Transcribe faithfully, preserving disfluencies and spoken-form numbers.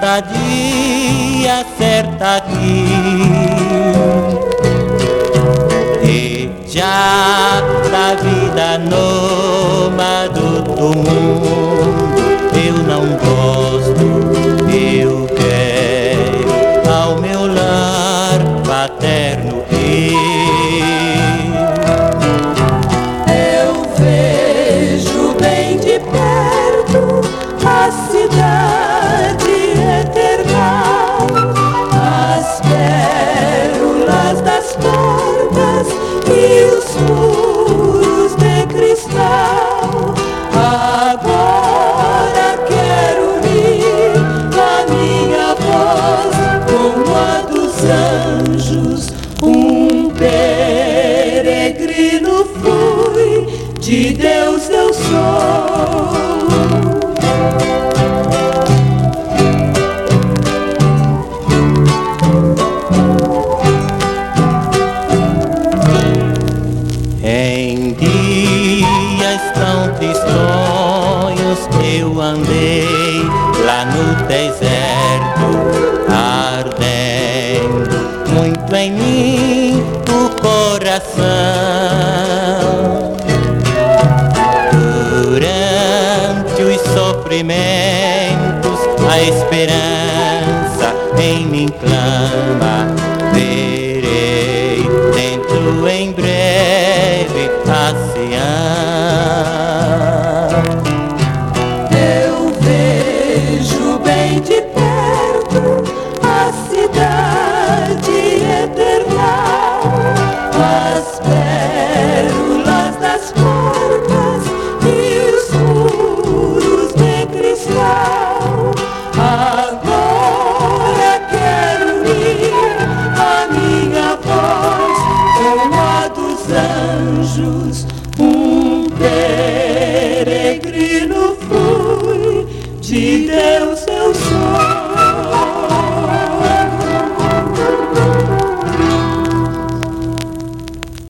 cada dia acerta aqui. E já da vida nômade do mundo eu não gosto, eu quero ao meu lar paterno ir. Eu vejo bem de perto a cidade eternal, as pérolas das portas e os muros de cristal. Agora quero ouvir a minha voz como a dos anjos. Um peregrino fui, de Deus eu sou. Em dias tão tristonhos eu andei lá no deserto, ardendo muito em mim o coração. Durante os sofrimentos a esperança em mim clama, verei dentro em breve a Sião.